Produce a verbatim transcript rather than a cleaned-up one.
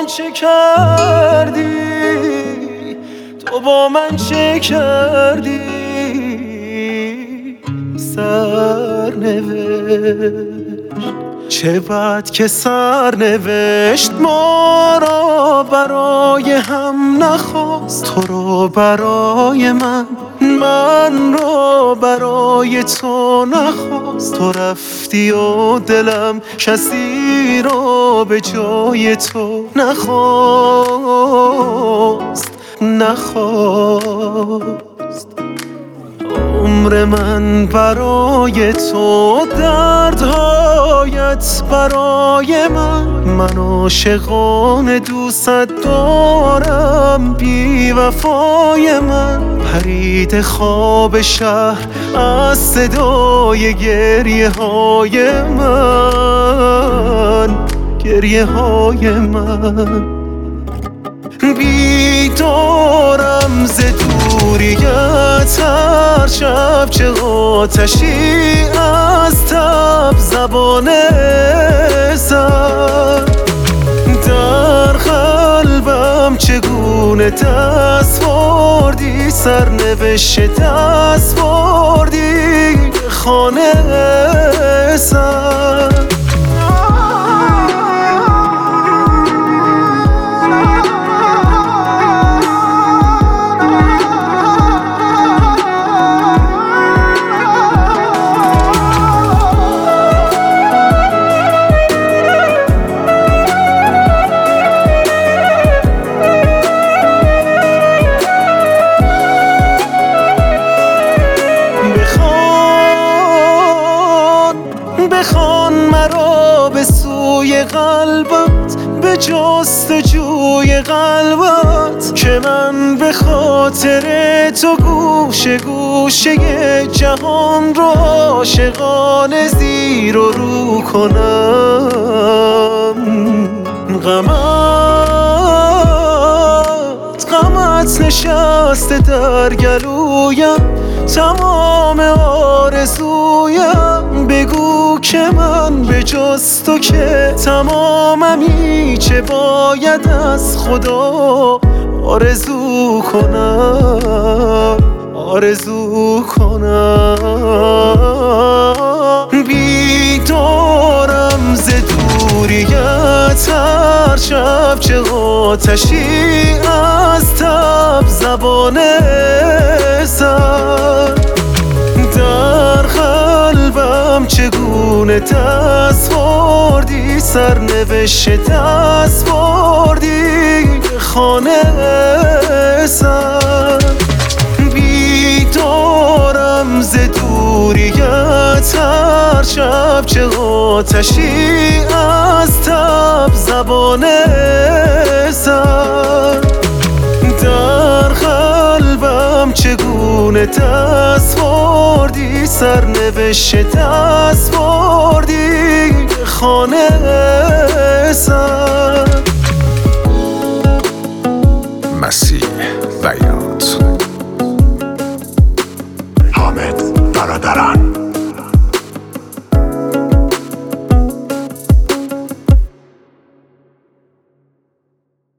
چه کردی؟ تو با من چه کردی؟ سرنوشت چه بد که سرنوشت ما را برای هم نخواست، تو رو برای من، من را برای تو نخواست. تو رفتی و دلم کسی را به جای تو نخواست، نخواست. عمر من برای تو، دردهایت برای من، من عاشقانه دوست دارم، بی وفای من. پرید خواب شهر از صدای گریه های من، گریه های من. بیدارم ز دوریت هر شب، چه آتشی از تب زبان سر در قلبم چگونه دست بردی، سرنوشت دست بردی خانه سر. بخوان مرا به سوی قلبت، به جستجوی قلبت، که من به خاطر تو گوشه گوشه جهان را عاشقانه زیر و رو کنم. غمت غمت نشسته در گلویم، تمام آرزویم. بگو که من به جز تو که تماممی، چه باید از خدا آرزو کنم، آرزو کنم. بیدارم ز دوریت هر شب، چه آتشی از تب زبان سر در قلبم چگونه دست بردی، سرنوشت دست بردی خانه سر. بیدارم ز دوریت هر شب، چه آتشی از تب زبان سر در قلبم چگونه دست بردی، سرنوشت دست بردی خانه سر. مسیح بیات. حامد برادران.